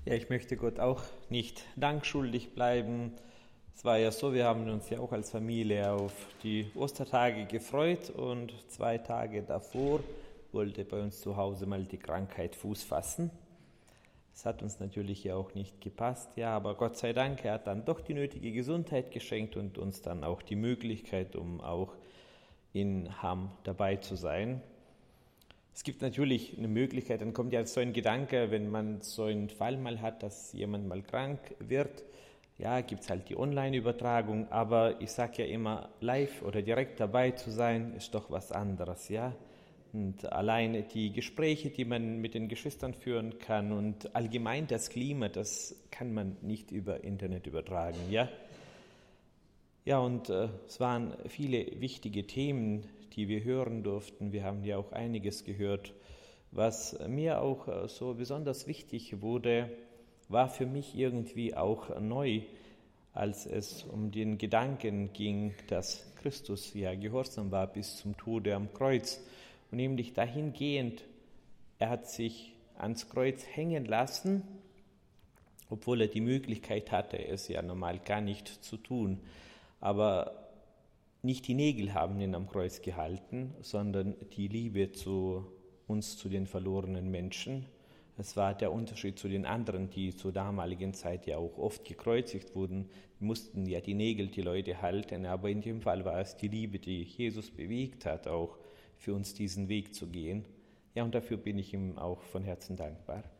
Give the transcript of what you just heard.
Ja, ich möchte Gott auch nicht Dank schuldig bleiben. Es war ja so, wir haben uns ja auch als Familie auf die Ostertage gefreut und 2 Tage davor wollte bei uns zu Hause mal die Krankheit Fuß fassen. Das hat uns natürlich ja auch nicht gepasst, ja, aber Gott sei Dank, er hat dann doch die nötige Gesundheit geschenkt und uns dann auch die Möglichkeit, um auch in Hamm dabei zu sein. Es gibt natürlich eine Möglichkeit, dann kommt ja so ein Gedanke, wenn man so einen Fall mal hat, dass jemand mal krank wird, ja, gibt es halt die Online-Übertragung, aber ich sage ja immer, live oder direkt dabei zu sein, ist doch was anderes, ja. Und alleine die Gespräche, die man mit den Geschwistern führen kann und allgemein das Klima, das kann man nicht über Internet übertragen, ja. Ja, und es waren viele wichtige Themen, die wir hören durften. Wir haben ja auch einiges gehört. Was mir auch so besonders wichtig wurde, war für mich irgendwie auch neu, als es um den Gedanken ging, dass Christus ja gehorsam war bis zum Tode am Kreuz. Und nämlich dahingehend, er hat sich ans Kreuz hängen lassen, obwohl er die Möglichkeit hatte, es ja normal gar nicht zu tun. Aber nicht die Nägel haben ihn am Kreuz gehalten, sondern die Liebe zu uns, zu den verlorenen Menschen. Es war der Unterschied zu den anderen, die zur damaligen Zeit ja auch oft gekreuzigt wurden. Die mussten ja die Nägel die Leute halten, aber in dem Fall war es die Liebe, die Jesus bewegt hat, auch für uns diesen Weg zu gehen. Ja, und dafür bin ich ihm auch von Herzen dankbar.